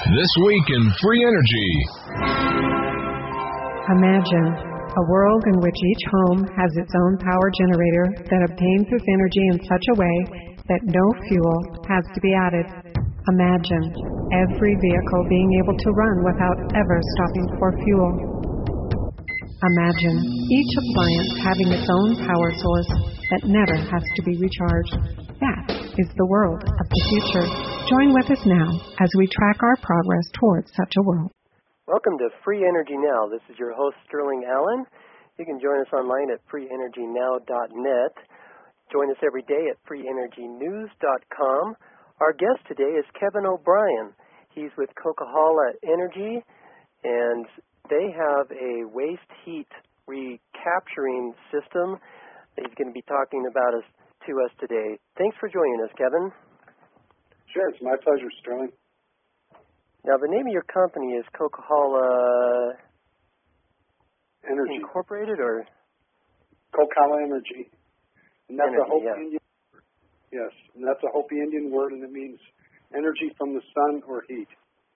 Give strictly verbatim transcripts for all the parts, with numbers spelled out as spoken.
This week in Free Energy. Imagine a world in which each home has its own power generator that obtains its energy in such a way that no fuel has to be added. Imagine every vehicle being able to run without ever stopping for fuel. Imagine each appliance having its own power source that never has to be recharged. That is the world of the future. Join with us now as we track our progress towards such a world. Welcome to Free Energy Now. This is your host, Sterling Allen. You can join us online at free energy now dot net. Join us every day at free energy news dot com. Our guest today is Kevin O'Brien. He's with Coquihalla Energy, and they have a waste heat recapturing system that he's going to be talking about us, to us today. Thanks for joining us, Kevin. Sure, it's my pleasure, Sterling. Now, the name of your company is Coquihalla Energy Incorporated, or Coquihalla Energy, and that's Energy, a Hopi yeah. Indian. Yes, and that's a Hopi Indian word, and it means energy from the sun or heat.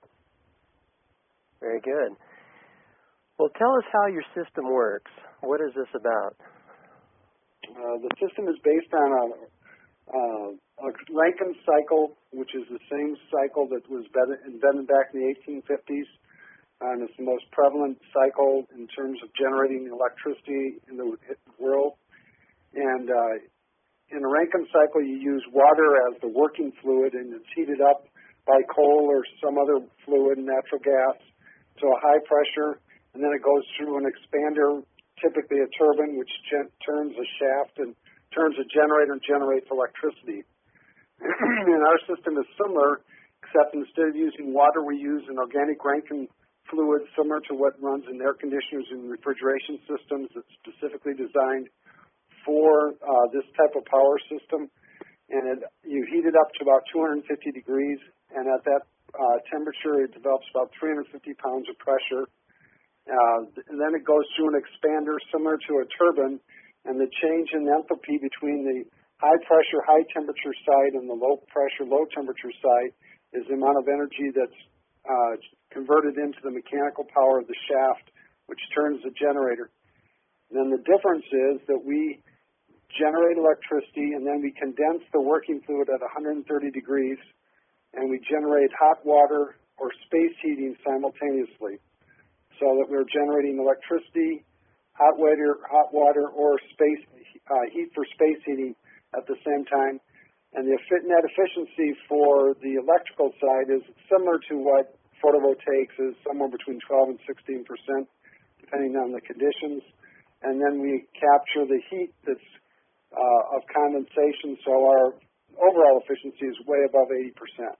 Very good. Well, tell us how your system works. What is this about? Uh, the system is based on a, uh, a Rankine cycle, which is the same cycle that was invented back in the eighteen fifties, and it's the most prevalent cycle in terms of generating electricity in the world. And uh, in a Rankine cycle, you use water as the working fluid, and it's heated up by coal or some other fluid, natural gas, to a high pressure, and then it goes through an expander, typically a turbine, which gen- turns a shaft and turns a generator and generates electricity. And our system is similar, except instead of using water, we use an organic Rankine fluid similar to what runs in air conditioners and refrigeration systems. That's specifically designed for uh, this type of power system. And it, you heat it up to about two hundred fifty degrees, and at that uh, temperature, it develops about three hundred fifty pounds of pressure. Uh, and then it goes through an expander similar to a turbine, and the change in enthalpy between the high-pressure, high-temperature side and the low-pressure, low-temperature side is the amount of energy that's uh, converted into the mechanical power of the shaft, which turns the generator. And then the difference is that we generate electricity, and then we condense the working fluid at one hundred thirty degrees, and we generate hot water or space heating simultaneously, so that we're generating electricity, hot water, hot water, or space uh, heat for space heating at the same time. And the net efficiency for the electrical side is similar to what photovoltaics is, somewhere between twelve and sixteen percent, depending on the conditions. And then we capture the heat that's uh, of condensation, so our overall efficiency is way above eighty percent.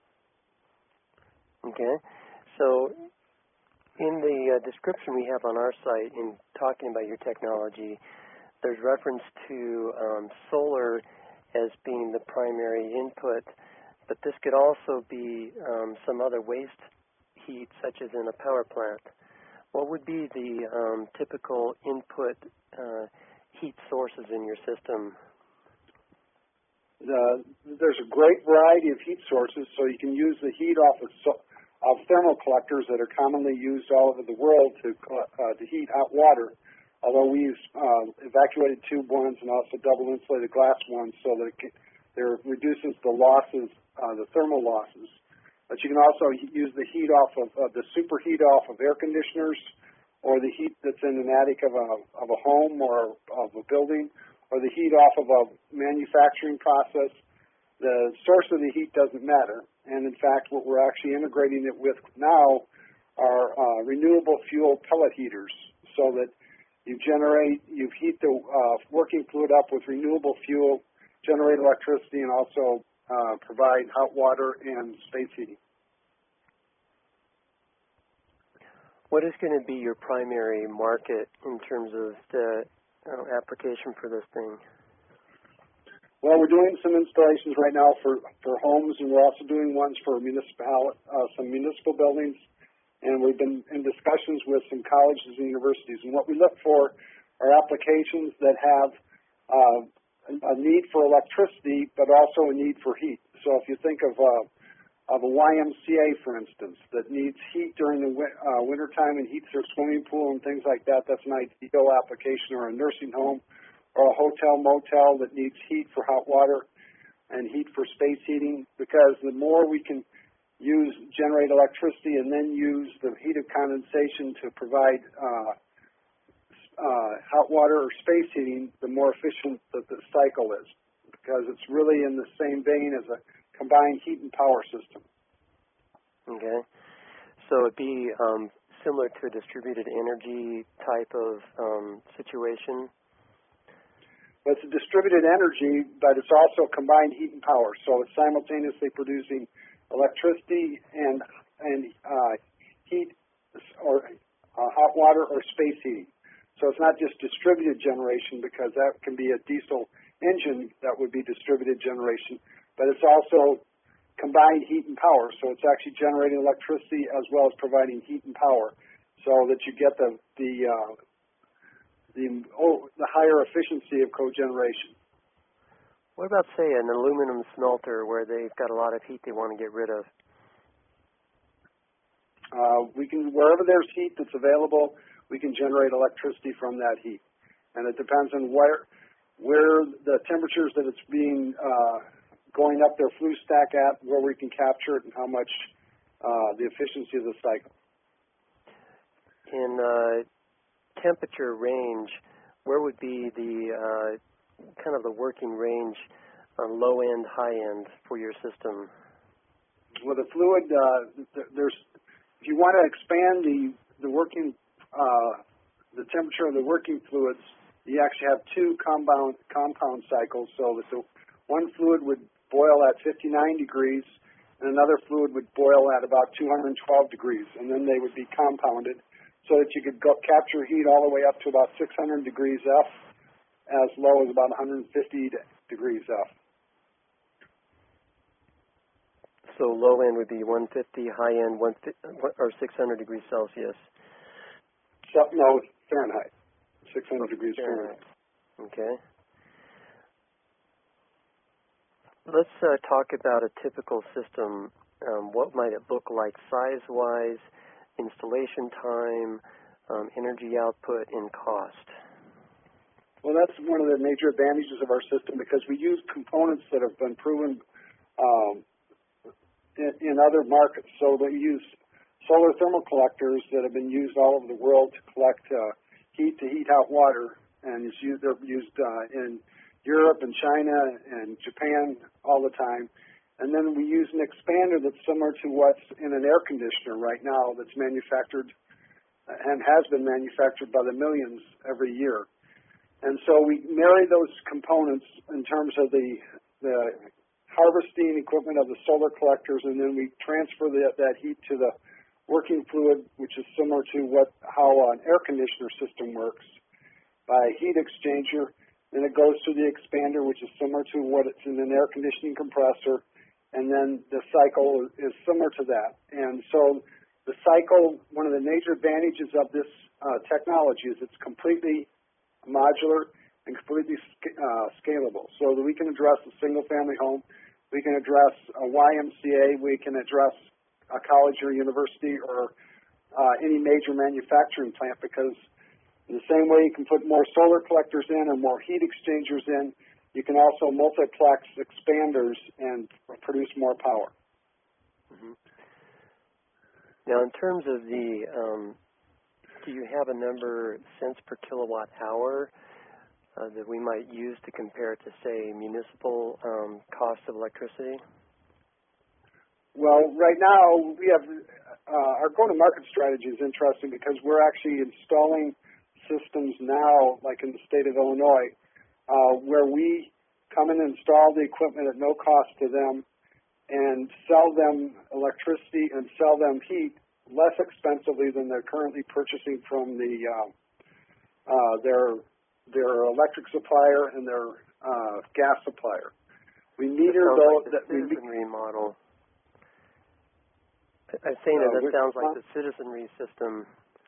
Okay. So in the uh, description we have on our site, in talking about your technology, there's reference to um, solar as being the primary input, but this could also be um, some other waste heat, such as in a power plant. What would be the um, typical input uh, heat sources in your system? The, there's a great variety of heat sources, so you can use the heat off of so, of thermal collectors that are commonly used all over the world to uh, to heat hot water, although we use uh, evacuated tube ones and also double insulated glass ones, so that it, can, it reduces the losses, uh, the thermal losses. But you can also use the heat off of uh, the superheat off of air conditioners, or the heat that's in an attic of a of a home or of a building, or the heat off of a manufacturing process. The source of the heat doesn't matter. And in fact, what we're actually integrating it with now are uh, renewable fuel pellet heaters, so that you generate, you heat the uh, working fluid up with renewable fuel, generate electricity, and also uh, provide hot water and space heating. What is going to be your primary market in terms of the uh, application for this thing? Well, we're doing some installations right now for, for homes, and we're also doing ones for municipal, uh, some municipal buildings, and we've been in discussions with some colleges and universities. And what we look for are applications that have uh, a need for electricity, but also a need for heat. So if you think of uh, of a Y M C A, for instance, that needs heat during the uh, wintertime and heats their swimming pool and things like that. That's an ideal application. Or a nursing home or a hotel motel that needs heat for hot water and heat for space heating, because the more we can use generate electricity and then use the heat of condensation to provide uh, uh, hot water or space heating, the more efficient that the cycle is, because it's really in the same vein as a combined heat and power system. Okay. So it'd be um, similar to a distributed energy type of um, situation? Well, it's a distributed energy, but it's also combined heat and power. So it's simultaneously producing electricity and and uh, heat or uh, hot water or space heating. So it's not just distributed generation, because that can be a diesel engine that would be distributed generation, but it's also combined heat and power. So it's actually generating electricity as well as providing heat and power, so that you get the the uh, the oh, the higher efficiency of cogeneration. What about, say, an aluminum smelter where they've got a lot of heat they want to get rid of? Uh, we can, wherever there's heat that's available, we can generate electricity from that heat, and it depends on where where the temperatures that it's being uh, going up their flue stack at, where we can capture it, and how much uh, the efficiency of the cycle. In uh, temperature range, where would be the uh, kind of the working range on low end, high end for your system? Well, the fluid, uh, there's, if you want to expand the the working, uh, the temperature of the working fluids, you actually have two compound compound cycles. So that the one fluid would boil at fifty-nine degrees, and another fluid would boil at about two hundred twelve degrees, and then they would be compounded, so that you could go capture heat all the way up to about six hundred degrees F, as low as about one hundred fifty degrees F. So low end would be one fifty, high end one fifty, or six hundred degrees Celsius. So, no, Fahrenheit. six hundred degrees Fahrenheit. Okay. Let's uh, talk about a typical system. Um, what might it look like size-wise, installation time, um, energy output, and cost? Well, that's one of the major advantages of our system, because we use components that have been proven um, in, in other markets. So we use solar thermal collectors that have been used all over the world to collect uh, heat to heat hot water, and it's used, they're used uh, in Europe and China and Japan all the time. And then we use an expander that's similar to what's in an air conditioner right now, that's manufactured and has been manufactured by the millions every year. And so we marry those components in terms of the, the harvesting equipment of the solar collectors, and then we transfer the, that heat to the working fluid, which is similar to what how an air conditioner system works, by a heat exchanger. Then it goes to the expander, which is similar to what it's in an air conditioning compressor, and then the cycle is similar to that. And so the cycle, one of the major advantages of this uh, technology is it's completely modular and completely sc- uh, scalable, so that we can address a single-family home, we can address a Y M C A, we can address a college or university, or uh, any major manufacturing plant, because in the same way you can put more solar collectors in or more heat exchangers in, you can also multiplex expanders and produce more power. Mm-hmm. Now, in terms of the, um, do you have a number cents per kilowatt hour uh, that we might use to compare to, say, municipal um, cost of electricity? Well, right now we have uh, our go-to-market strategy is interesting, because we're actually installing systems now, like in the state of Illinois, uh, where we come and install the equipment at no cost to them and sell them electricity and sell them heat less expensively than they're currently purchasing from the uh, uh, their their electric supplier and their uh, gas supplier. We meter those. Like the citizenry model. I'm saying that that sounds like the citizenry system.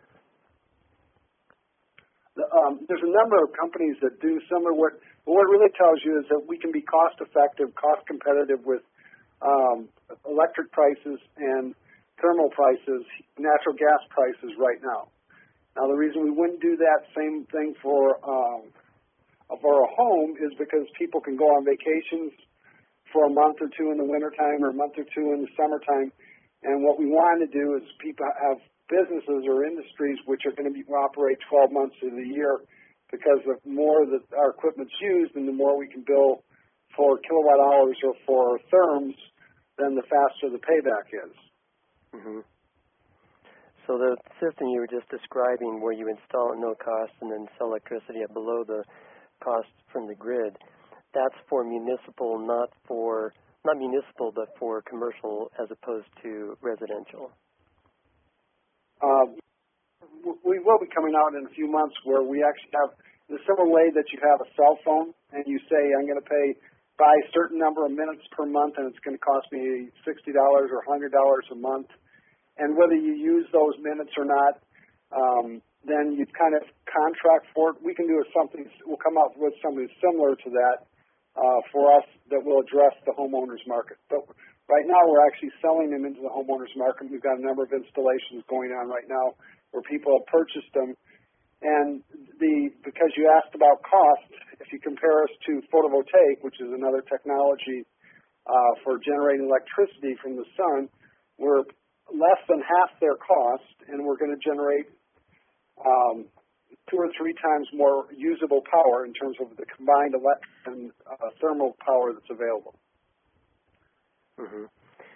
Um, there's a number of companies that do similar. What what it really tells you is that we can be cost effective, cost competitive with um, electric prices and thermal prices, natural gas prices right now. Now, the reason we wouldn't do that same thing for um, for a home is because people can go on vacations for a month or two in the wintertime or a month or two in the summertime. And what we want to do is people have businesses or industries which are going to be, operate twelve months of the year, because the more that our equipment's used and the more we can bill for kilowatt hours or for therms, then the faster the payback is. Mm-hmm. So the system you were just describing, where you install at no cost and then sell electricity at below the cost from the grid, that's for municipal, not for not municipal, but for commercial as opposed to residential. Uh, we will be coming out in a few months where we actually have the similar way that you have a cell phone and you say, I'm going to pay by a certain number of minutes per month and it's going to cost me sixty dollars or one hundred dollars a month. And whether you use those minutes or not, um, then you kind of contract for it. We can do something, we'll come up with something similar to that uh, for us that will address the homeowners market. But right now we're actually selling them into the homeowners market. We've got a number of installations going on right now where people have purchased them. And the because you asked about cost, if you compare us to photovoltaic, which is another technology uh, for generating electricity from the sun, we're less than half their cost, and we're going to generate um, two or three times more usable power in terms of the combined electric and uh, thermal power that's available. Mm-hmm.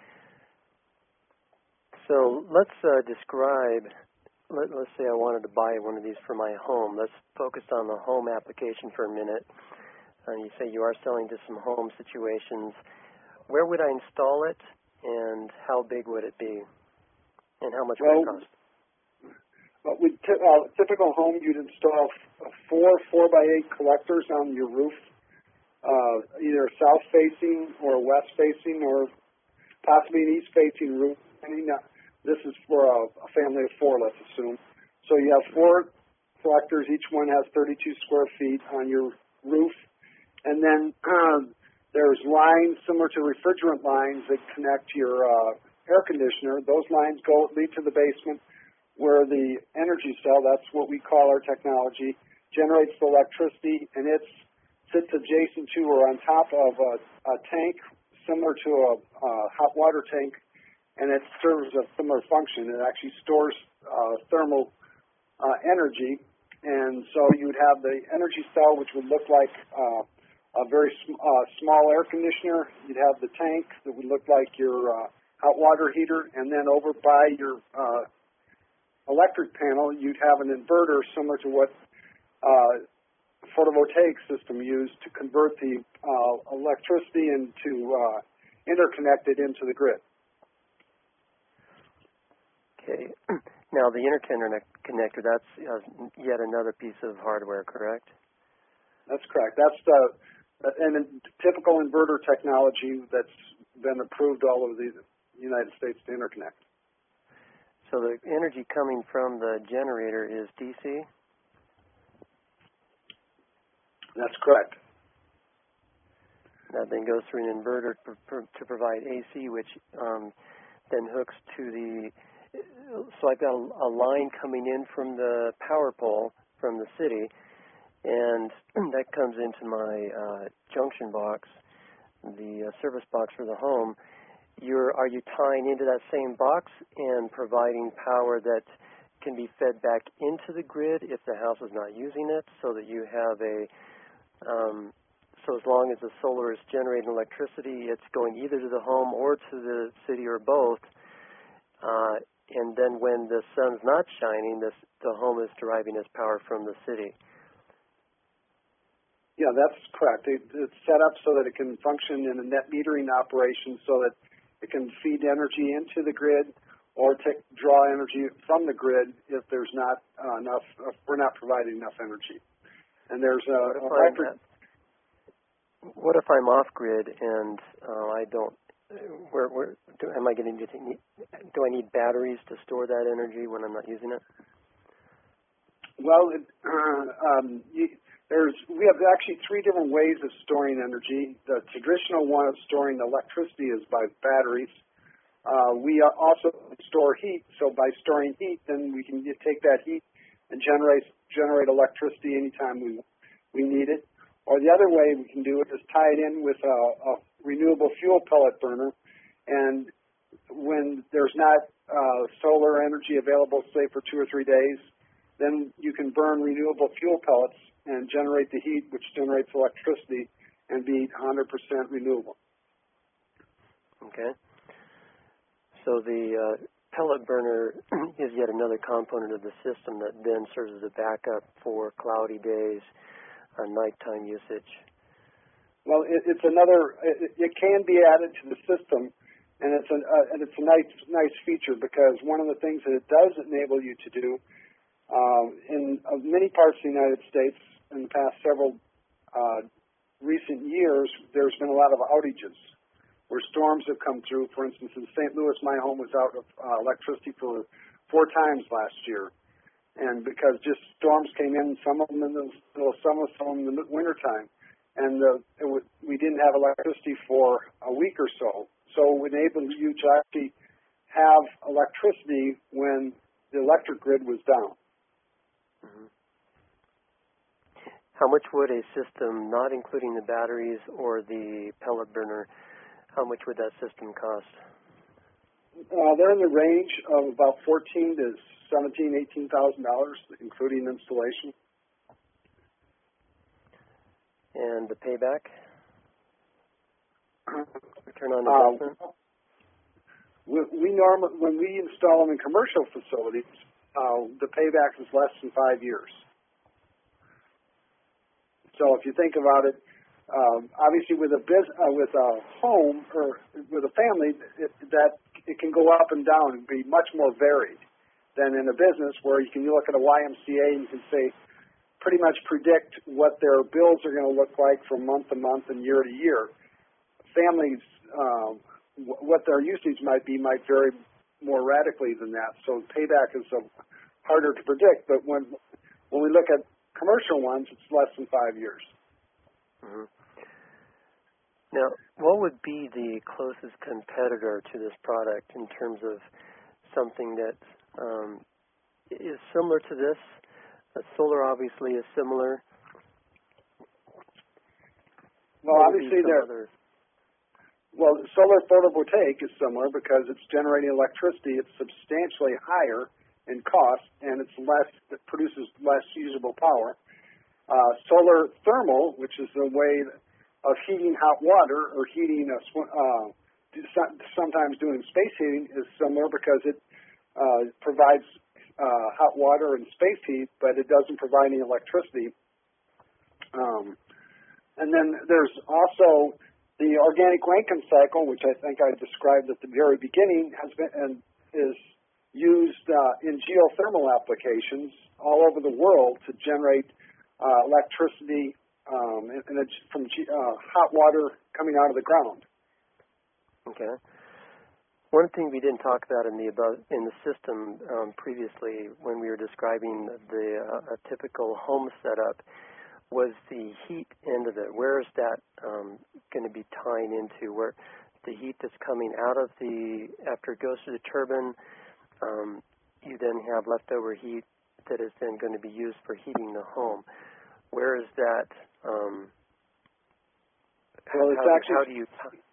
So let's uh, describe, let, let's say I wanted to buy one of these for my home. Let's focus on the home application for a minute. Uh, you say you are selling to some home situations. Where would I install it, and how big would it be? And how much well, would it cost? Well, with t- uh, typical home, you'd install f- four four by eight collectors on your roof, uh, either south facing or west facing, or possibly an east facing roof. I mean, uh, this is for a, a family of four, let's assume. So you have four collectors. Each one has thirty-two square feet on your roof, and then uh, there's lines similar to refrigerant lines that connect your uh, air conditioner. Those lines go lead to the basement where the energy cell, that's what we call our technology, generates the electricity, and it sits adjacent to or on top of a, a tank similar to a, a hot water tank, and it serves a similar function. It actually stores uh, thermal uh, energy, and so you would have the energy cell, which would look like uh, a very sm- uh, small air conditioner. You'd have the tank that would look like your uh, hot water heater, and then over by your uh, electric panel, you'd have an inverter similar to what uh, photovoltaic system used to convert the uh, electricity and to uh, interconnect it into the grid. Okay. Now, the interconnector, that's uh, yet another piece of hardware, correct? That's correct. That's the and a typical inverter technology that's been approved all over the United States to interconnect. So the energy coming from the generator is D C? That's correct. That then goes through an inverter to, to provide A C, which um, then hooks to the, so I've got a, a line coming in from the power pole from the city, and that comes into my uh, junction box, the uh, service box for the home. You're, are you tying into that same box and providing power that can be fed back into the grid if the house is not using it, so that you have a, um, so as long as the solar is generating electricity, it's going either to the home or to the city or both, uh, and then when the sun's not shining, this, the home is deriving its power from the city. Yeah, that's correct. It, it's set up so that it can function in a net metering operation, so that it can feed energy into the grid or take, draw energy from the grid if there's not uh, enough, if we're not providing enough energy. And there's a what if, electric... I'm, what if I'm off grid and uh, I don't? Where, where do, am I getting? Do I need batteries to store that energy when I'm not using it? Well, it, uh, um, you, There's, we have actually three different ways of storing energy. The traditional one of storing electricity is by batteries. Uh, we also store heat, so by storing heat, then we can get, take that heat and generate generate electricity anytime we we need it. Or the other way we can do it is tie it in with a, a renewable fuel pellet burner, and when there's not uh, solar energy available, say for two or three days, then you can burn renewable fuel pellets and generate the heat, which generates electricity, and be one hundred percent renewable. Okay. So the uh, pellet burner is yet another component of the system that then serves as a backup for cloudy days, uh, nighttime usage. Well, it, it's another. It, it can be added to the system, and it's a uh, and it's a nice nice feature because one of the things that it does enable you to do um, in uh, many parts of the United States in the past several uh, recent years, there's been a lot of outages where storms have come through. For instance, in Saint Louis, my home was out of uh, electricity for four times last year. And because just storms came in, some of them in the middle of summer, some in the wintertime. And uh, it w- we didn't have electricity for a week or so. So it enabled you to actually have electricity when the electric grid was down. Mm-hmm. How much would a system, not including the batteries or the pellet burner, how much would that system cost? Uh, they're in the range of about fourteen to seventeen, eighteen thousand dollars, including installation. And the payback? Return on investment? Uh, we, we normally, when we install them in commercial facilities, uh, the payback is less than five years. So if you think about it, um, obviously with a biz, uh, with a home or with a family, it, that it can go up and down and be much more varied than in a business where you can look at a Y M C A and you can say pretty much predict what their bills are going to look like from month to month and year to year. Families, um, w- what their usage might be might vary more radically than that. So payback is uh, harder to predict. But when when we look at commercial ones, it's less than five years. Mm-hmm. Now, what would be the closest competitor to this product in terms of something that um, is similar to this? Uh, solar obviously is similar. Well, obviously there. Other... Well, solar photovoltaic is similar because it's generating electricity. It's substantially higher in cost, and it's less. It produces less usable power. Uh, solar thermal, which is a way of heating hot water or heating, a, uh, sometimes doing space heating, is similar because it uh, provides uh, hot water and space heat, but it doesn't provide any electricity. Um, and then there's also the organic Rankine cycle, which I think I described at the very beginning, has been and is used uh, in geothermal applications all over the world to generate uh, electricity um, and, and it's from ge- uh, hot water coming out of the ground. Okay. One thing we didn't talk about in the above in the system um, previously, when we were describing the uh, a typical home setup, was the heat end of it. Where is that um, going to be tying into? Where the heat that's coming out of the after it goes through the turbine, um, you then have leftover heat that is then going to be used for heating the home. Where is that? Um, well, it's how, actually. How do you?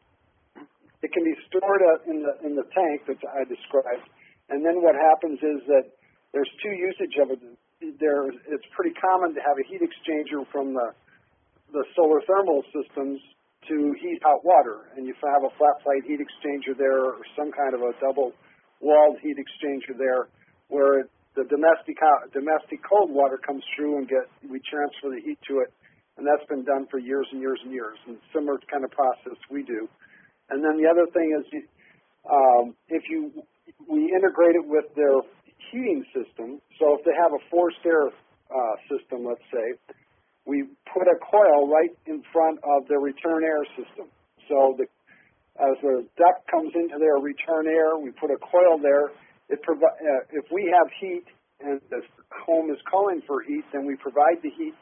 It can be stored in the in the tank that I described, and then what happens is that there's two usage of it. There, it's pretty common to have a heat exchanger from the the solar thermal systems to heat hot water, and you have a flat plate heat exchanger there, or some kind of a double walled heat exchanger there, where the domestic domestic cold water comes through and get we transfer the heat to it, and that's been done for years and years and years, and similar kind of process we do. And then the other thing is, um, if you we integrate it with their heating system. So if they have a forced air uh, system, let's say, we put a coil right in front of their return air system. So the, as the duct comes into their return air, we put a coil there. It provi- uh, if we have heat and the home is calling for heat, then we provide the heat,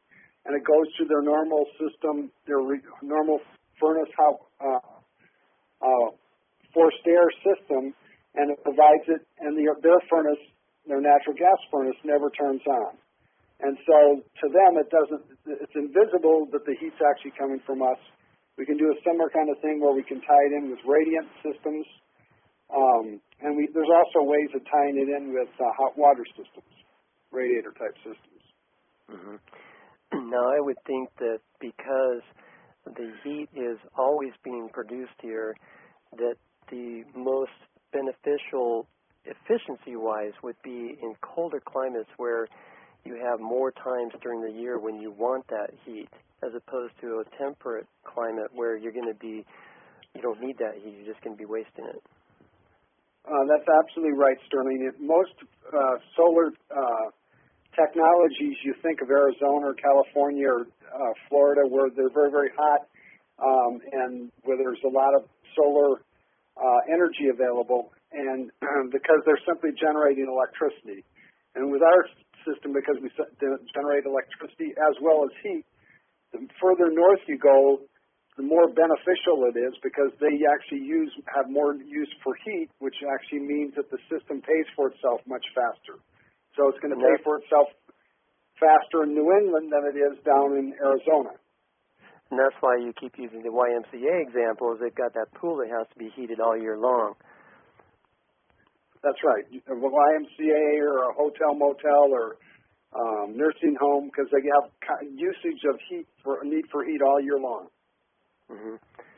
and it goes through their normal system, their re- normal furnace how, uh, uh, forced air system, and it provides it, and the, their furnace, their natural gas furnace, never turns on. And so to them, it doesn't, it's invisible that the heat's actually coming from us. We can do a similar kind of thing where we can tie it in with radiant systems. Um, and we, there's also ways of tying it in with uh, hot water systems, radiator type systems. Mm-hmm. Now, I would think that because the heat is always being produced here, that the most beneficial efficiency-wise would be in colder climates where you have more times during the year when you want that heat, as opposed to a temperate climate where you're going to be, you don't need that heat, you're just going to be wasting it. Uh, that's absolutely right, Sterling. Most uh, solar uh, technologies, you think of Arizona or California or uh, Florida, where they're very, very hot, um, and where there's a lot of solar uh, energy available, and um, because they're simply generating electricity. And with our system, because we generate electricity as well as heat, the further north you go, the more beneficial it is, because they actually use have more use for heat, which actually means that the system pays for itself much faster. So it's going to pay for itself faster in New England than it is down in Arizona. And that's why you keep using the Y M C A example, is they've got that pool that has to be heated all year long. That's right. A Y M C A or a hotel, motel, or um, nursing home, because they have usage of heat for need for heat all year long. Mm-hmm.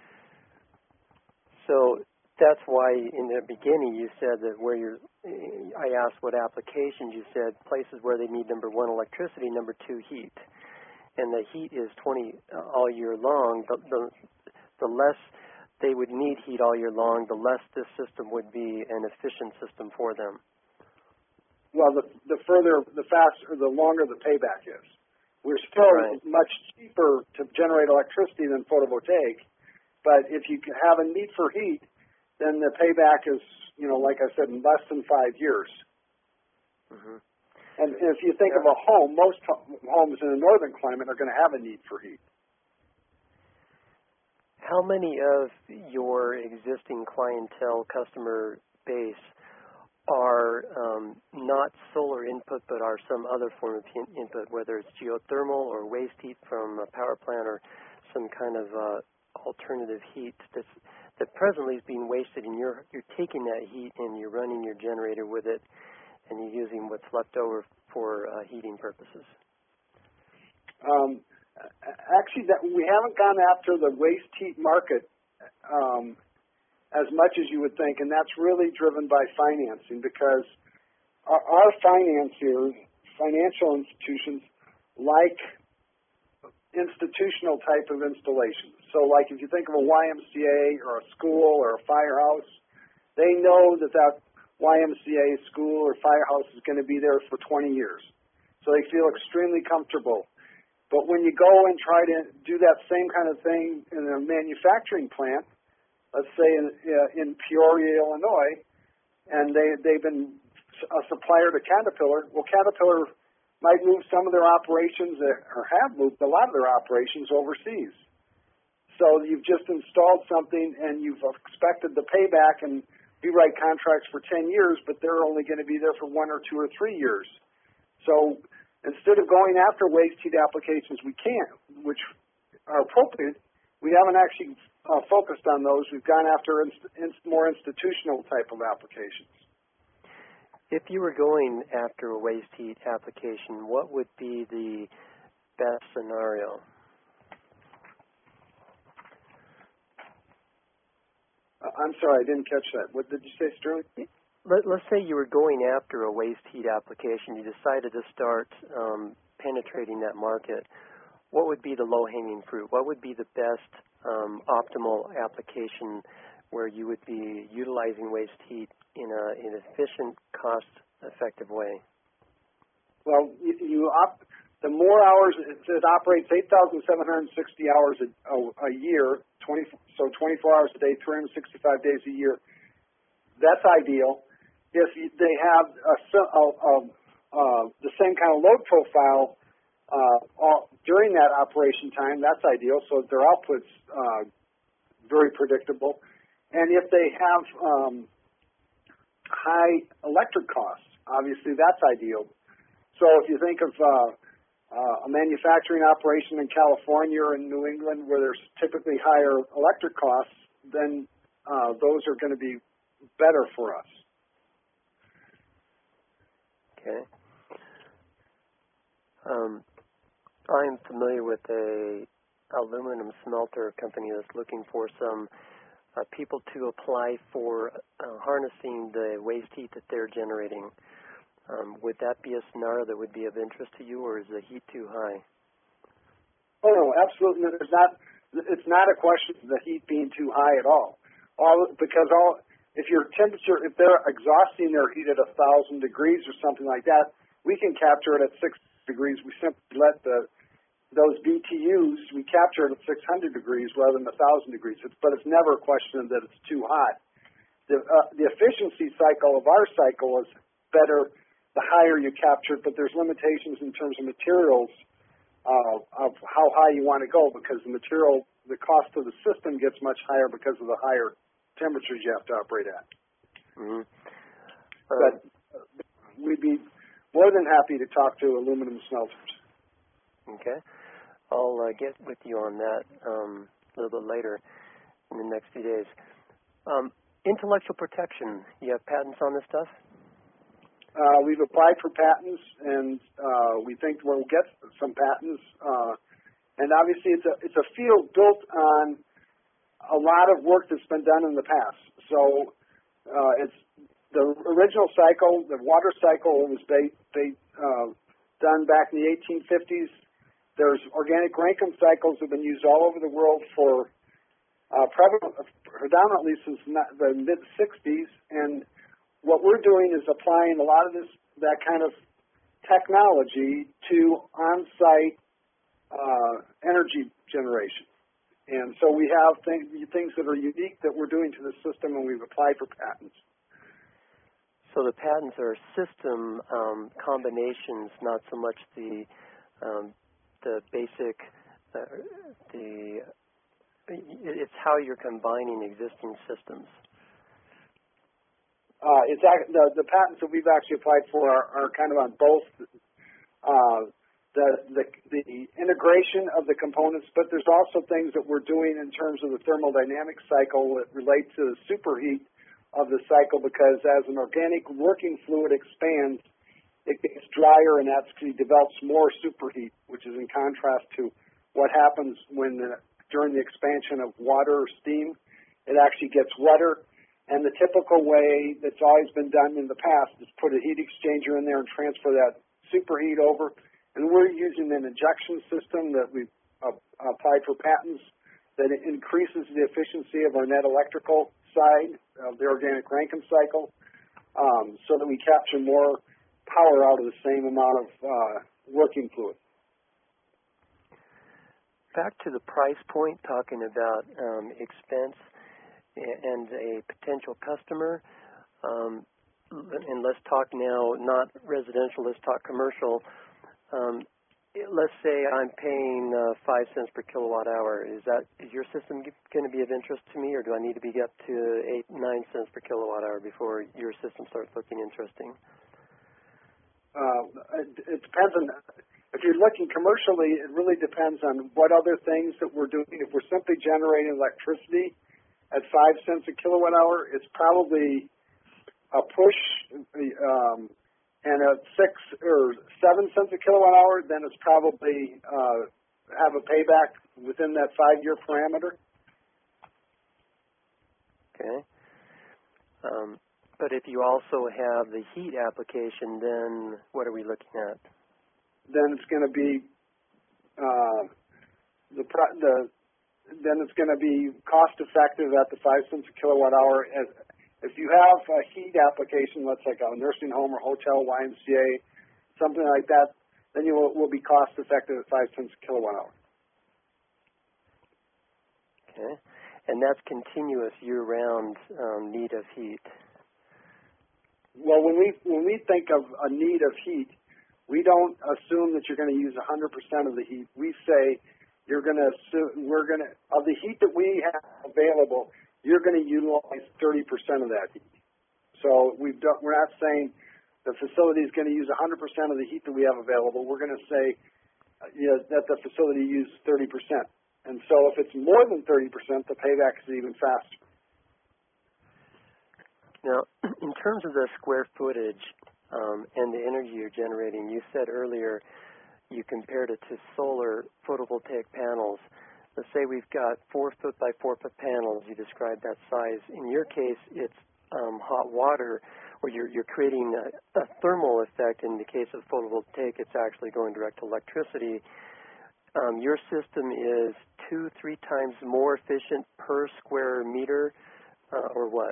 So that's why in the beginning you said that where you're, I asked what applications, you said places where they need, number one, electricity, number two, heat. And the heat is twenty uh, all year long. The, the, the less they would need heat all year long, the less this system would be an efficient system for them. Well, the, the further, the faster, the longer the payback is. We're still right. much cheaper to generate electricity than photovoltaic, but if you have a need for heat, then the payback is, you know, like I said, in less than five years. Mm-hmm. And if you think yeah. of a home, most homes in a northern climate are going to have a need for heat. How many of your existing clientele customer base are um, not solar input but are some other form of input, whether it's geothermal or waste heat from a power plant or some kind of uh, alternative heat that's, that presently is being wasted, and you're, you're taking that heat and you're running your generator with it and you're using what's left over for uh, heating purposes? Um, Actually, that we haven't gone after the waste heat market um, as much as you would think, and that's really driven by financing, because our, our financiers, financial institutions, like institutional type of installations. So like if you think of a Y M C A or a school or a firehouse, they know that that Y M C A, school, or firehouse is going to be there for twenty years. So they feel extremely comfortable. But when you go and try to do that same kind of thing in a manufacturing plant, let's say in, uh, in Peoria, Illinois, and they, they've been a supplier to Caterpillar, well, Caterpillar might move some of their operations, or have moved a lot of their operations overseas. So you've just installed something and you've expected the payback, and we write contracts for ten years, but they're only going to be there for one or two or three years. So instead of going after waste heat applications we can't, which are appropriate, we haven't actually uh, focused on those. We've gone after inst- inst- more institutional type of applications. If you were going after a waste heat application, what would be the best scenario? Uh, I'm sorry, I didn't catch that. What did you say, Sterling? Let, let's say you were going after a waste heat application. You decided to start um, penetrating that market. What would be the low-hanging fruit? What would be the best um, optimal application where you would be utilizing waste heat in, a, in an efficient, cost-effective way? Well, you, you op- the more hours it, it operates, eight thousand seven hundred sixty hours a, a, a year, twenty, so twenty-four hours a day, three hundred sixty-five days a year. That's ideal. If they have a, a, a, uh, the same kind of load profile uh, all, during that operation time, that's ideal. So their output's uh, very predictable. And if they have um, high electric costs, obviously that's ideal. So if you think of uh, uh, a manufacturing operation in California or in New England where there's typically higher electric costs, then uh, those are going to be better for us. Okay. Um, I'm familiar with a aluminum smelter company that's looking for some uh, people to apply for uh, harnessing the waste heat that they're generating. Um, would that be a scenario that would be of interest to you, or is the heat too high? Oh no, absolutely. There's not. It's not a question of the heat being too high at all. All because all if your temperature, if they're exhausting their heat at a thousand degrees or something like that, we can capture it at six degrees. We simply let the those B T Us, we capture it at six hundred degrees rather than one thousand degrees. It's, but it's never a question that it's too hot. The, uh, the efficiency cycle of our cycle is better the higher you capture it, but there's limitations in terms of materials uh, of how high you want to go because the material, the cost of the system gets much higher because of the higher temperatures you have to operate at. Mm-hmm. Uh, but uh, we'd be more than happy to talk to aluminum smelters. Okay. I'll uh, get with you on that um, a little bit later in the next few days. Um, intellectual protection. You have patents on this stuff? Uh, we've applied for patents, and uh, we think we'll get some patents. Uh, and obviously, it's a it's a field built on a lot of work that's been done in the past. So uh, it's the original cycle, the water cycle, was ba- ba- uh, done back in the eighteen fifties. There's organic Rankine cycles that have been used all over the world for uh, predominantly since the mid sixties, and what we're doing is applying a lot of this that kind of technology to on-site uh, energy generation. And so we have things, things that are unique that we're doing to the system, and we've applied for patents. So the patents are system um, combinations, not so much the um, the basic, uh, the it's how you're combining existing systems. Uh, it's act, the, the patents that we've actually applied for are, are kind of on both uh, the, the the integration of the components, but there's also things that we're doing in terms of the thermodynamic cycle that relate to the superheat of the cycle, because as an organic working fluid expands, it gets drier and actually develops more superheat, which is in contrast to what happens when the, during the expansion of water or steam. It actually gets wetter, and the typical way that's always been done in the past is put a heat exchanger in there and transfer that superheat over. And we're using an injection system that we've uh, applied for patents that increases the efficiency of our net electrical side of the organic Rankine cycle, um, so that we capture more power out of the same amount of uh, working fluid. Back to the price point, talking about um, expense and a potential customer. Um, and let's talk now, not residential, let's talk commercial. Um, let's say I'm paying uh, five cents per kilowatt hour. Is that is your system going to be of interest to me, or do I need to be up to eight, nine cents per kilowatt hour before your system starts looking interesting? Uh, it, it depends on, if you're looking commercially, it really depends on what other things that we're doing. If we're simply generating electricity at five cents a kilowatt hour, it's probably a push, um, and at six or seven cents a kilowatt hour, then it's probably uh, have a payback within that five-year parameter. Okay. Um, But if you also have the heat application, then what are we looking at? Then it's going to be uh, the the then it's going to be cost effective at the five cents a kilowatt hour. As if you have a heat application, let's like a nursing home or hotel, Y M C A, something like that, then you will, will be cost effective at five cents a kilowatt hour. Okay, and that's continuous year-round um, need of heat. Well, when we when we think of a need of heat, We don't assume that you're going to use one hundred percent of the heat. We say you're going to assume, we're going to, of the heat that we have available, you're going to utilize thirty percent of that heat. So we've done, we're not saying the facility is going to use one hundred percent of the heat that we have available. We're going to say uh, you know, that the facility uses thirty percent. And so if it's more than thirty percent, the payback is even faster. Now, in terms of the square footage um, and the energy you're generating, you said earlier you compared it to solar photovoltaic panels. Let's say we've got four foot by four foot panels. You described that size. In your case, it's um, hot water, where you're, you're creating a, a thermal effect. In the case of photovoltaic, it's actually going direct to electricity. Um, your system is two, three times more efficient per square meter, uh, or what?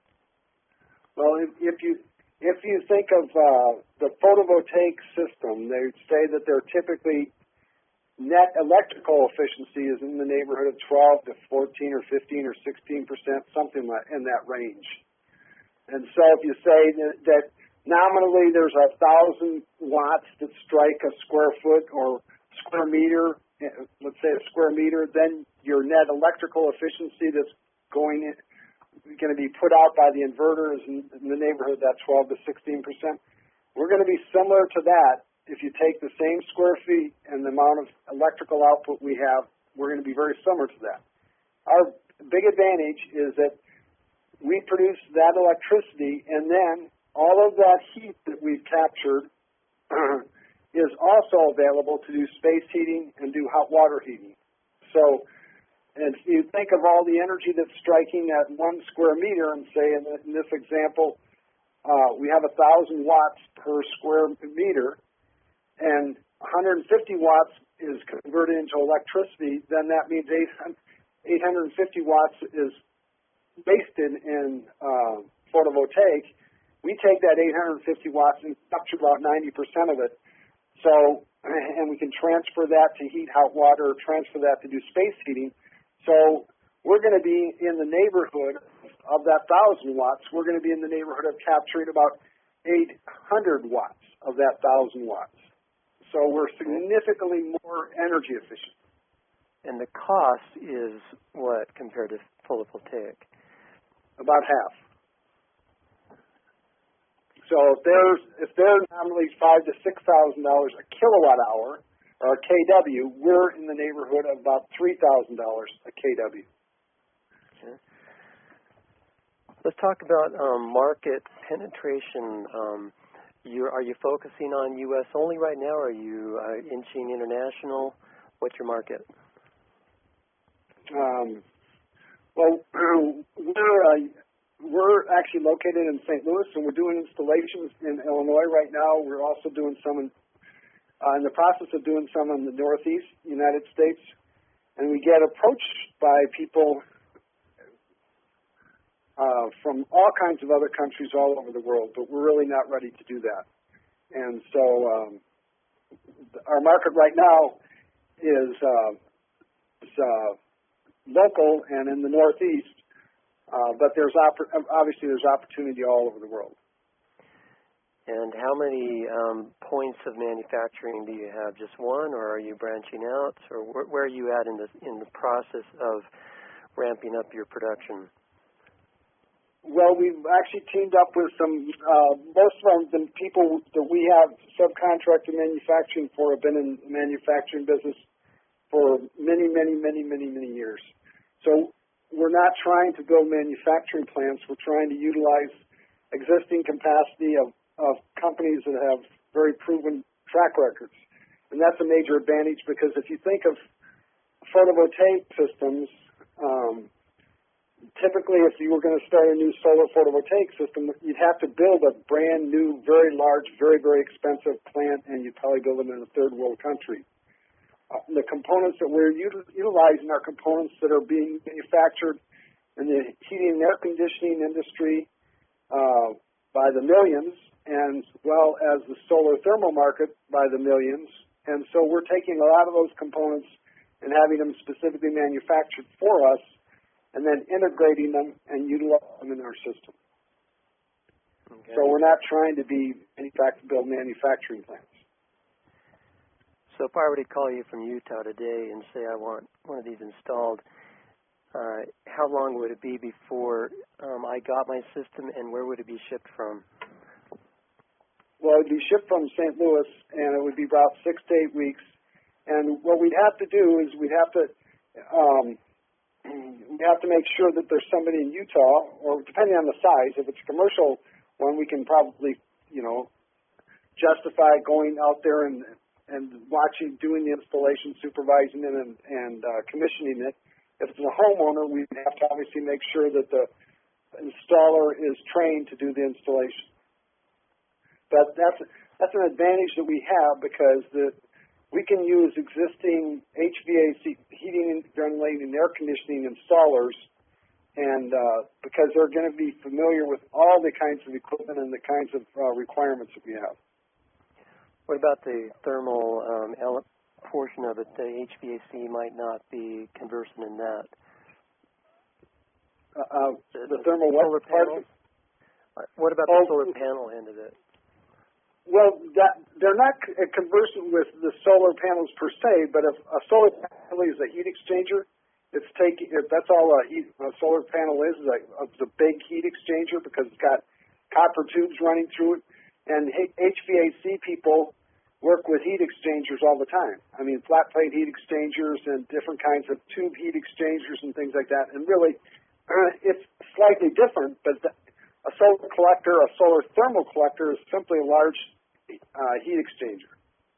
Well, if, if you if you think of uh, the photovoltaic system, they say that they're typically net electrical efficiency is in the neighborhood of twelve to fourteen or fifteen or sixteen percent, something like in that range. And so if you say that, that nominally there's a thousand watts that strike a square foot or square meter, let's say a square meter, then your net electrical efficiency that's going in, going to be put out by the inverter is in, in the neighborhood of that twelve to sixteen percent. We're going to be similar to that. If you take the same square feet and the amount of electrical output we have, we're going to be very similar to that. Our big advantage is that we produce that electricity, and then all of that heat that we've captured is also available to do space heating and do hot water heating. So, and if you think of all the energy that's striking at one square meter, and say in, in this example, uh, we have one thousand watts per square meter, and one hundred fifty watts is converted into electricity, then that means eight hundred fifty watts is wasted in uh, photovoltaic. We take that eight hundred fifty watts and capture about ninety percent of it. So, and we can transfer that to heat hot water, or transfer that to do space heating. So we're going to be in the neighborhood of that one thousand watts. We're going to be in the neighborhood of capturing about eight hundred watts of that one thousand watts. So we're significantly more energy efficient. And the cost is what compared to photovoltaic? About half. So if there's if they're nominally five to six thousand dollars a kilowatt hour or a kW, we're in the neighborhood of about three thousand dollars a kW. Okay. Let's talk about um, market penetration. Um, you are you focusing on U S only right now, or are you uh, inching international? What's your market? Um, well, we're uh, we're actually located in Saint Louis, and we're doing installations in Illinois right now. We're also doing some in, uh, in the process of doing some in the Northeast United States, and we get approached by people uh, from all kinds of other countries all over the world, but we're really not ready to do that. And so um, our market right now is, uh, is uh, local and in the Northeast. Uh, but there's oppor- obviously there's opportunity all over the world. And how many um, points of manufacturing do you have? Just one, or are you branching out, or wh- where are you at in the in the process of ramping up your production? Well, we've actually teamed up with some. Uh, most of the people that we have subcontracted manufacturing for have been in the manufacturing business for many, many, many, many, many years. So we're not trying to build manufacturing plants. We're trying to utilize existing capacity of, of companies that have very proven track records. And that's a major advantage, because if you think of photovoltaic systems, um, typically if you were going to start a new solar photovoltaic system, you'd have to build a brand new, very large, very, very expensive plant, and you'd probably build them in a third world country. Uh, the components that we're util- utilizing are components that are being manufactured in the heating and air conditioning industry uh, by the millions, and as well as the solar thermal market by the millions. And so we're taking a lot of those components and having them specifically manufactured for us, and then integrating them and utilizing them in our system. Okay. So we're not trying to be manufact- build manufacturing plants. So if I were to call you from Utah today and say I want one of these installed, uh, how long would it be before um, I got my system, and where would it be shipped from? Well, it would be shipped from Saint Louis, and it would be about six to eight weeks. And what we'd have to do is we'd have to um, we have to make sure that there's somebody in Utah, or depending on the size, if it's a commercial one, we can probably, you know, justify going out there and and watching, doing the installation, supervising it, and, and uh, commissioning it. If it's a homeowner, we have to obviously make sure that the installer is trained to do the installation. But that's that's an advantage that we have, because the we can use existing H V A C, heating, ventilating, and air conditioning installers, and uh, because they're going to be familiar with all the kinds of equipment and the kinds of uh, requirements that we have. What about the thermal um, ele- portion of it? The H V A C might not be conversant in that. Uh, uh, The, the thermal what solar part? panels? What about Oh, the solar panel end of it? Well, that, they're not c- conversant with the solar panels per se, but if a solar panel is a heat exchanger, it's taking. If that's all a, heat, a solar panel is, is a, it's a big heat exchanger, because it's got copper tubes running through it. And H V A C people work with heat exchangers all the time. I mean, flat plate heat exchangers and different kinds of tube heat exchangers and things like that. And really, uh, it's slightly different, but the, a solar collector, a solar thermal collector, is simply a large uh, heat exchanger.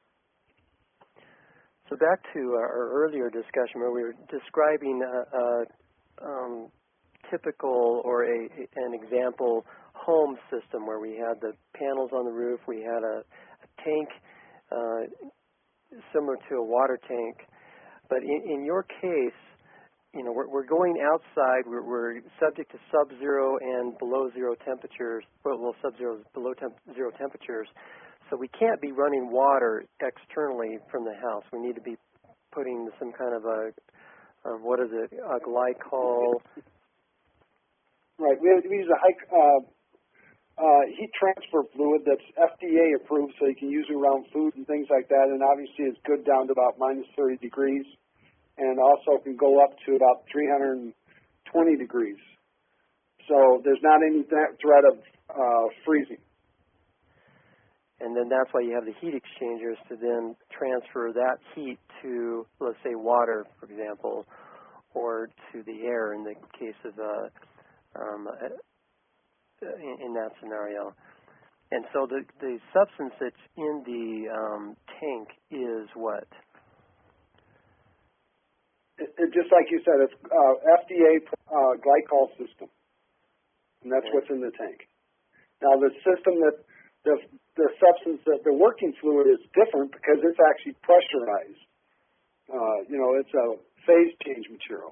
So back to our earlier discussion where we were describing a, a um, typical or a, an example home system where we had the panels on the roof, we had a, a tank uh, similar to a water tank. But in, in your case, you know, we're, we're going outside. We're, we're subject to sub-zero and below zero temperatures, well, sub-zero, below temp- zero temperatures. So we can't be running water externally from the house. We need to be putting some kind of a, uh, what is it, a glycol. Right. We, have, we use a high, uh, uh, heat transfer fluid that's F D A approved, so you can use it around food and things like that. And obviously, it's good down to about minus thirty degrees, and also can go up to about three hundred twenty degrees. So there's not any th- threat of uh, freezing. And then that's why you have the heat exchangers to then transfer that heat to, let's say, water, for example, or to the air in the case of uh, um, uh, in, in that scenario. And so the the substance that's in the um, tank is what? It, it, just like you said, it's uh, F D A uh, glycol system, and that's Okay. what's in the tank. Now, the system that the the substance that the working fluid is different, because it's actually pressurized. Uh, you know, it's a phase change material.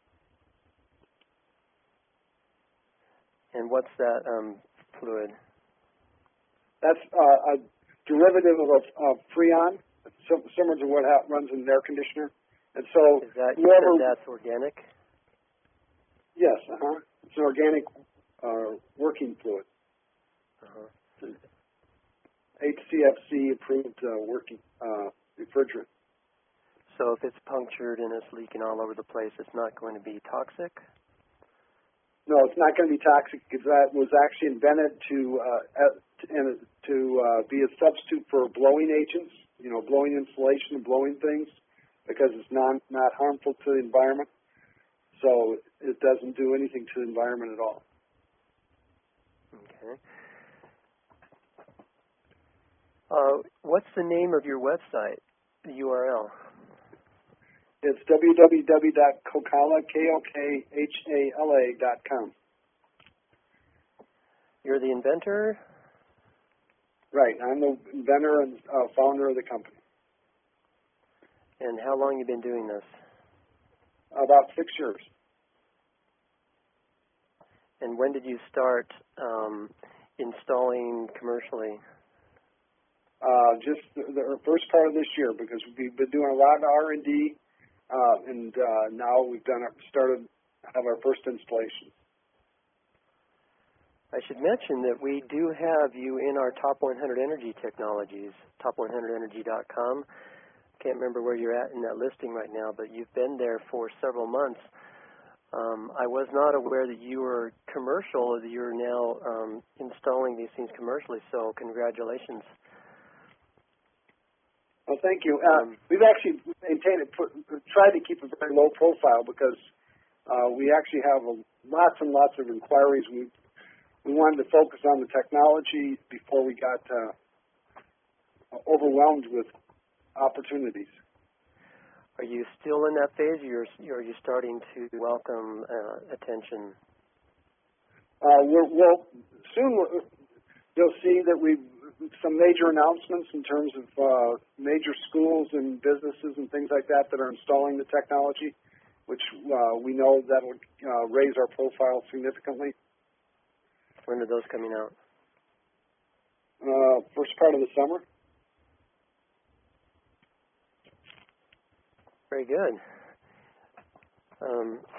And what's that um, fluid? That's uh, a derivative of, of Freon, sim- similar to what ha- runs in an air conditioner. And so, Is that, you whoever, said that's organic? yes, uh-huh. It's an organic uh, working fluid. Uh-huh. H C F C approved uh, working uh, refrigerant. So if it's punctured and it's leaking all over the place, it's not going to be toxic? No, it's not going to be toxic, because that was actually invented to uh, uh, to uh, be a substitute for blowing agents. You know, blowing insulation and blowing things, because it's not not harmful to the environment. So it doesn't do anything to the environment at all. Okay. Uh, what's the name of your website, the U R L? It's w w w dot kokala, K O K H A L A dot com. You're the inventor? Right. I'm the inventor and uh, founder of the company. And how long have you been doing this? About six years. And when did you start um, installing commercially? Uh, just the, the first part of this year, because we've been doing a lot of R and D, uh, and uh, now we've done our, started have our first installation. I should mention that we do have you in our Top one hundred Energy Technologies, top one hundred energy dot com. can't remember where you're at in that listing right now, but you've been there for several months. Um, I was not aware that you were commercial, or that you're now um, installing these things commercially, so congratulations. Well, thank you. Uh, Um, we've actually maintained it, put, tried to keep a very low profile because uh, we actually have a, lots and lots of inquiries. We we wanted to focus on the technology before we got uh, overwhelmed with opportunities. Are you still in that phase, or are you starting to welcome uh, attention? Uh, we're, we'll soon you'll see that we some major announcements in terms of uh, major schools and businesses and things like that that are installing the technology, which uh, we know that will uh, raise our profile significantly. When are those coming out? Uh, first part of the summer. Very good. Um,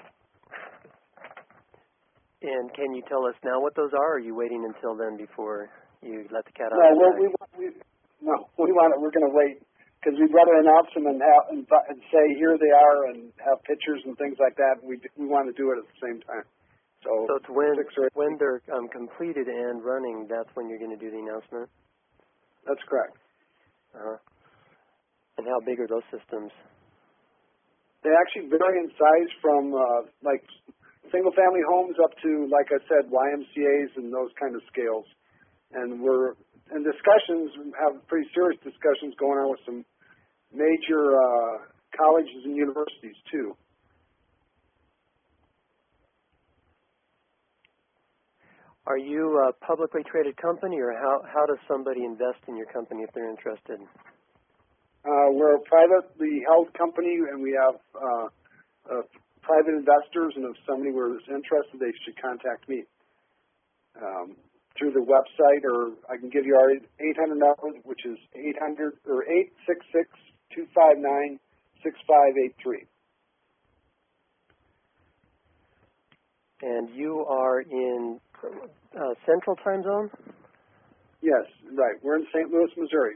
and can you tell us now what those are, or are you waiting until then before you let the cat out No, of the bag? we, we, no, we want it. We're going to wait because we'd rather announce them and, have, and, and say here they are and have pictures and things like that. We we want to do it at the same time. So, so it's when six or eight when they're um, completed and running, that's when you're going to do the announcement? That's correct. Uh-huh. And how big are those systems? They actually vary in size from uh, like single-family homes up to, like I said, Y M C As and those kind of scales. And we're in discussions, have pretty serious discussions going on with some major uh, colleges and universities too. Are you a publicly traded company, or how, how does somebody invest in your company if they're interested? Uh, we're a privately held company, and we have uh, uh, private investors, and if somebody were interested, they should contact me um, through the website, or I can give you our eight hundred number, which is eight hundred or eight six six, two five nine, six five eight three. And you are in uh, Central Time Zone? Yes, right. We're in Saint Louis, Missouri.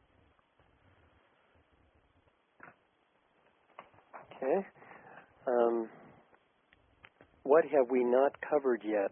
Okay. Um, what have we not covered yet?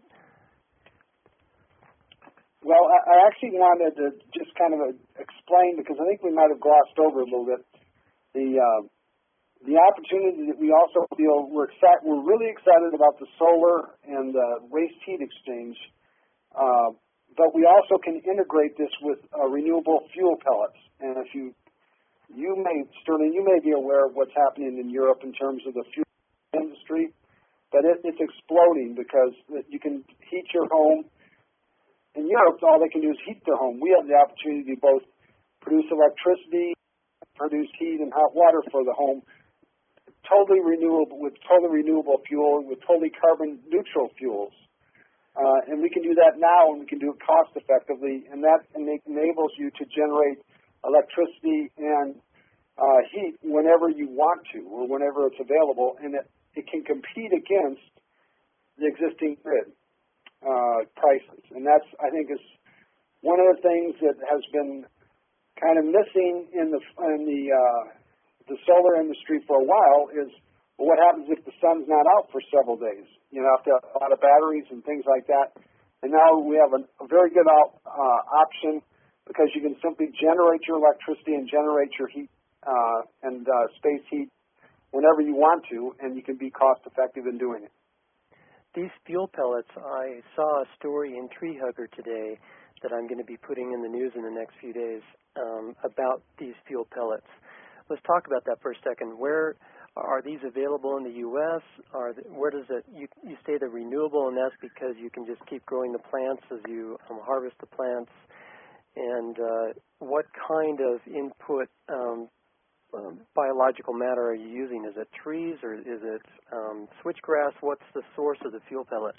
Well, I, I actually wanted to just kind of uh, explain, because I think we might have glossed over a little bit, the uh, the opportunity that we also feel we're excited, we're really excited about the solar and uh, waste heat exchange, uh, but we also can integrate this with uh, renewable fuel pellets. And if you You may, Sterling, you may be aware of what's happening in Europe in terms of the fuel industry, but it, it's exploding because you can heat your home. In Europe, all they can do is heat their home. We have the opportunity to both produce electricity, produce heat and hot water for the home, totally renewable, with totally renewable fuel, with totally carbon neutral fuels. Uh, and we can do that now, and we can do it cost effectively, and that enables you to generate electricity and uh, heat whenever you want to, or whenever it's available, and it, it can compete against the existing grid uh, prices. And that's, I think, is one of the things that has been kind of missing in the in the uh, the solar industry for a while is, well, what happens if the sun's not out for several days? You know, have to have a lot of batteries and things like that. And now we have a, a very good out, uh, option, because you can simply generate your electricity and generate your heat uh, and uh, space heat whenever you want to, and you can be cost effective in doing it. These fuel pellets, I saw a story in Tree Hugger today that I'm going to be putting in the news in the next few days um, about these fuel pellets. Let's talk about that for a second. Where are these available in the U S? Are the, where does it, you, you say they're renewable, and that's because you can just keep growing the plants as you um, harvest the plants. And uh, what kind of input um, um, biological matter are you using? Is it trees, or is it um, switchgrass? What's the source of the fuel pellet?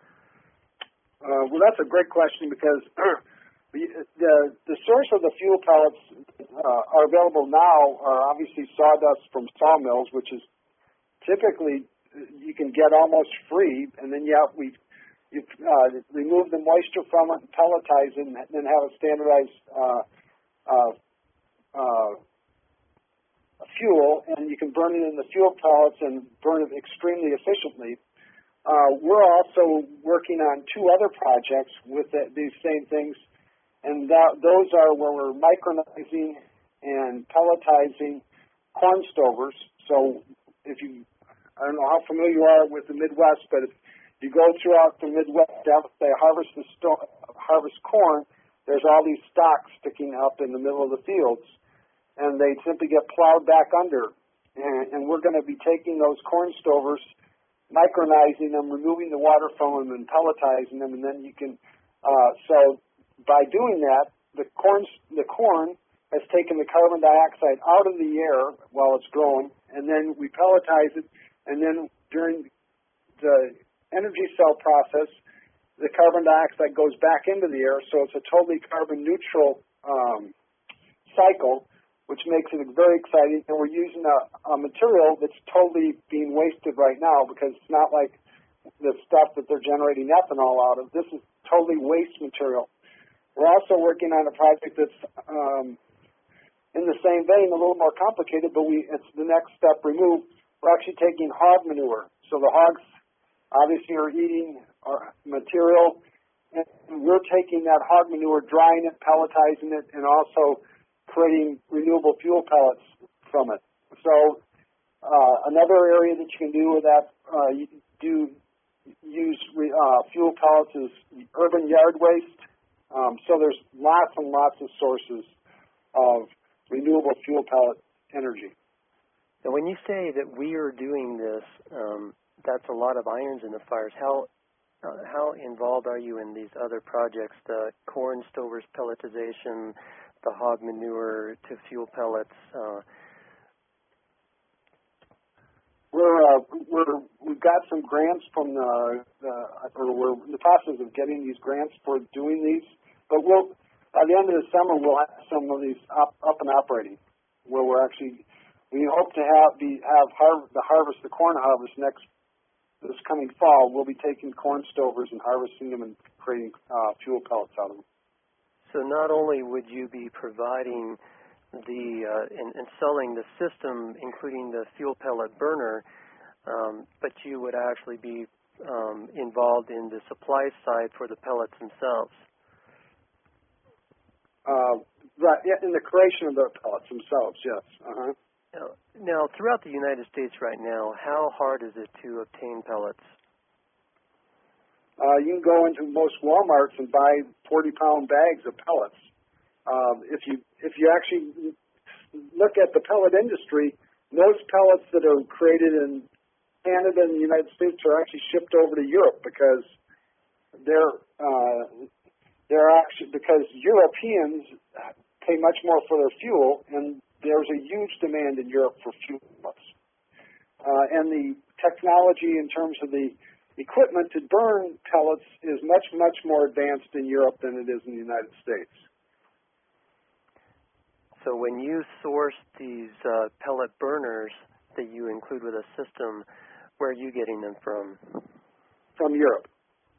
Uh, well, that's a great question, because the, the the source of the fuel pellets uh, are available now are obviously sawdust from sawmills, which is typically you can get almost free, and then you have we. You uh, remove the moisture from it, pelletize it, and then have a standardized uh, uh, uh, fuel, and you can burn it in the fuel pellets and burn it extremely efficiently. Uh, we're also working on two other projects with the, these same things, and that, those are where we're micronizing and pelletizing corn stovers. So if you, I don't know how familiar you are with the Midwest, but if you go throughout the Midwest, after they harvest the sto- harvest corn, there's all these stalks sticking up in the middle of the fields, and they simply get plowed back under. And, and we're going to be taking those corn stovers, micronizing them, removing the water from them, and pelletizing them, and then you can. Uh, so by doing that, the corn the corn has taken the carbon dioxide out of the air while it's growing, and then we pelletize it, and then during the energy cell process, the carbon dioxide goes back into the air, so it's a totally carbon neutral um, cycle, which makes it very exciting. And we're using a, a material that's totally being wasted right now because it's not like the stuff that they're generating ethanol out of. This is totally waste material. We're also working on a project that's um, in the same vein, a little more complicated, but we it's the next step removed. We're actually taking hog manure. So the hogs obviously are eating our material, and we're taking that hog manure, drying it, pelletizing it, and also creating renewable fuel pellets from it. So uh, another area that you can do with that, uh, you do use re, uh, fuel pellets is urban yard waste. Um, so there's lots and lots of sources of renewable fuel pellet energy. Now, when you say that we are doing this, um, that's a lot of irons in the fires. How uh, how involved are you in these other projects, the corn stovers pelletization, the hog manure to fuel pellets? Uh, we're, uh, we're, we've got some grants from the, the, or we're in the process of getting these grants for doing these, but we'll, by the end of the summer, we'll have some of these up, up and operating, where we're actually, we hope to have the, have har- the harvest, the corn harvest next, this coming fall. We'll be taking corn stovers and harvesting them and creating uh, fuel pellets out of them. So not only would you be providing the uh, and, and selling the system, including the fuel pellet burner, um, but you would actually be um, involved in the supply side for the pellets themselves. Uh, right, yeah, in the creation of the pellets themselves, yes. Uh-huh. Now, now, throughout the United States right now, how hard is it to obtain pellets? Uh, you can go into most Walmarts and buy forty-pound bags of pellets. Um, if you if you actually look at the pellet industry, most pellets that are created in Canada and the United States are actually shipped over to Europe because they're uh, they're actually because Europeans pay much more for their fuel, and there's a huge demand in Europe for fuel pellets. Uh, and the technology in terms of the equipment to burn pellets is much, much more advanced in Europe than it is in the United States. So when you source these uh, pellet burners that you include with a system, where are you getting them from? From Europe.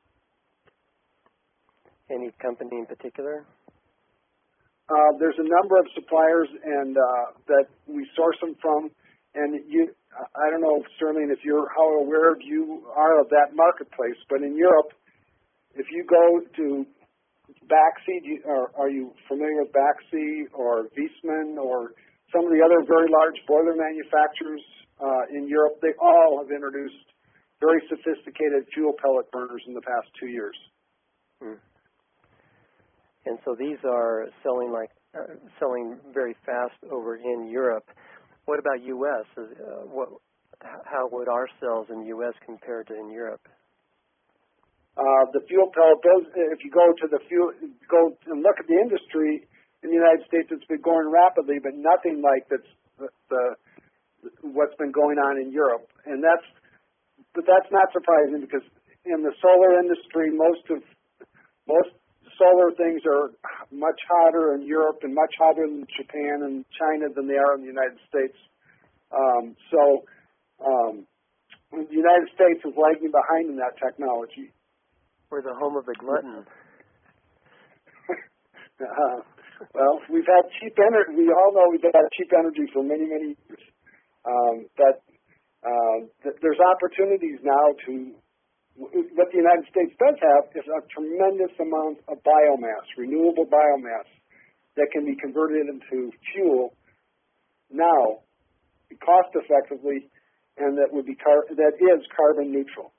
Any company in particular? Uh, there's a number of suppliers and uh, that we source them from, and you, I don't know, Sterling, if you're how aware you are of that marketplace, but in Europe, if you go to Baxi, or are you familiar with Baxi or Viessmann or some of the other very large boiler manufacturers uh, in Europe? They all have introduced very sophisticated fuel pellet burners in the past two years. Hmm. And so these are selling like uh, selling very fast over in Europe. What about U S? Uh, what, how would our sales in the U S compare to in Europe? Uh, the fuel pellet, those, if you go to the fuel, go and look at the industry in the United States, it's been going rapidly, but nothing like that's the, the what's been going on in Europe. And that's, but that's not surprising because in the solar industry, most of most solar things are much hotter in Europe and much hotter in Japan and China than they are in the United States. Um, so um, the United States is lagging behind in that technology. We're the home of the glutton. uh, Well, we've had cheap energy. We all know we've had cheap energy for many, many years. Um, but uh, th- there's opportunities now to. What the United States does have is a tremendous amount of biomass, renewable biomass, that can be converted into fuel now, cost effectively, and that would be car- that is carbon neutral.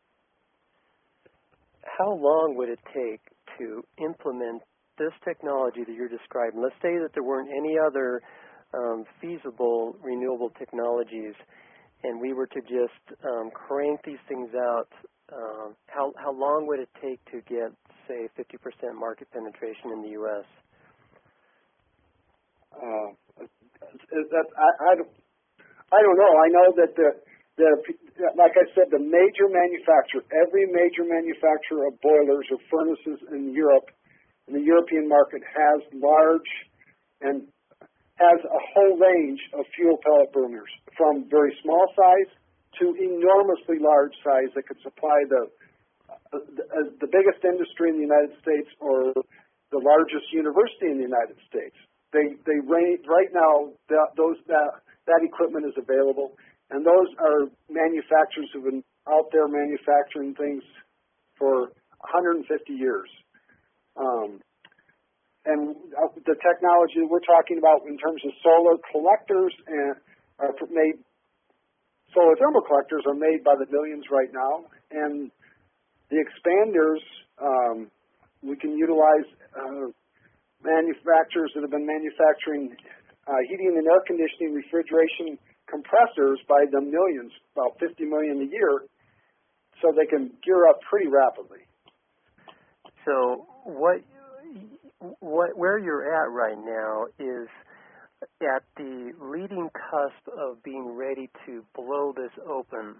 How long would it take to implement this technology that you're describing? Let's say that there weren't any other um, feasible renewable technologies, and we were to just um, crank these things out. Um, how how long would it take to get, say, fifty percent market penetration in the U S? Uh, that, I, I, don't, I don't know. I know that the, the like I said, the major manufacturer, every major manufacturer of boilers or furnaces in Europe, in the European market, has large and has a whole range of fuel pellet burners, from very small size to enormously large size that could supply the, uh, the uh, the biggest industry in the United States or the largest university in the United States. They they range, right now that, those that that equipment is available, and those are manufacturers who've been out there manufacturing things for one hundred fifty years. Um, and uh, the technology that we're talking about in terms of solar collectors and are made. Solar thermal collectors are made by the millions right now, and the expanders, um, we can utilize uh, manufacturers that have been manufacturing uh, heating and air conditioning, refrigeration compressors by the millions, about fifty million a year, so they can gear up pretty rapidly. So what, what where you're at right now is at the leading cusp of being ready to blow this open.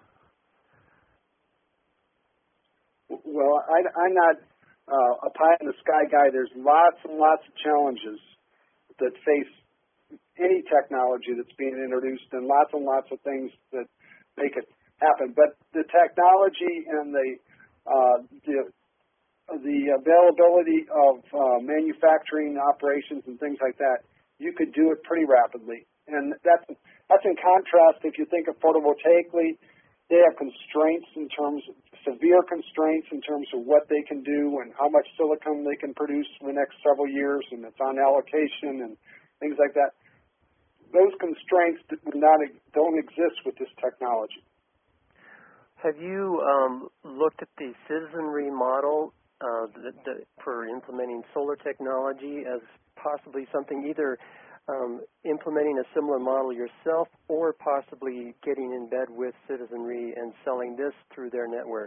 Well, I, I'm not uh, a pie-in-the-sky guy. There's lots and lots of challenges that face any technology that's being introduced, and lots and lots of things that make it happen. But the technology and the uh, the, the availability of uh, manufacturing operations and things like that, you could do it pretty rapidly. And that's that's in contrast, if you think of photovoltaically, they have constraints in terms of, severe constraints in terms of what they can do and how much silicon they can produce in the next several years, and it's on allocation and things like that. Those constraints do not, don't exist with this technology. Have you um, looked at the citizenry model uh, the, the, for implementing solar technology as possibly something, either um, implementing a similar model yourself or possibly getting in bed with citizenry and selling this through their network?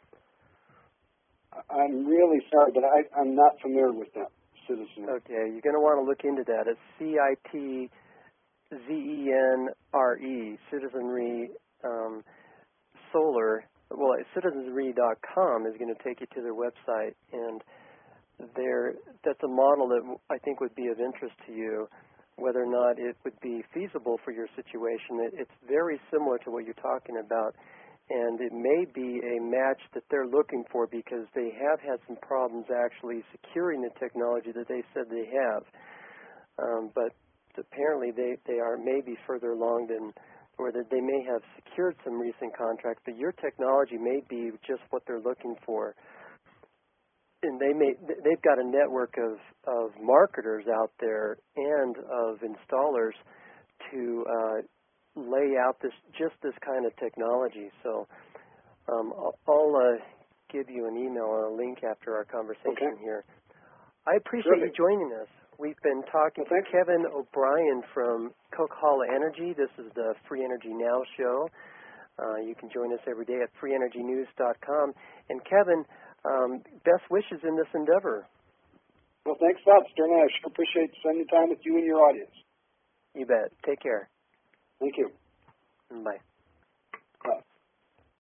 I'm really sorry, but I, I'm not familiar with that, citizenry. Okay, you're going to want to look into that. It's C I T Z E N R E, Citizenry um, Solar. Well, citizenry dot com is going to take you to their website, and there, that's a model that I think would be of interest to you. Whether or not it would be feasible for your situation, it, it's very similar to what you're talking about, and it may be a match that they're looking for because they have had some problems actually securing the technology that they said they have. Um, but apparently they, they are maybe further along than, or that they may have secured some recent contracts, but your technology may be just what they're looking for. And they may, they've got a network of, of marketers out there and of installers to uh, lay out this just this kind of technology. So um, I'll, I'll uh, give you an email or a link after our conversation okay. here. I appreciate Perfect. you joining us. We've been talking well, to Kevin O'Brien from Coquihalla Energy. This is the Free Energy Now show. Uh, you can join us every day at free energy news dot com. And Kevin, um, best wishes in this endeavor. Well, thanks a lot, Stern. I sure appreciate spending time with you and your audience. You bet. Take care. Thank you. Bye.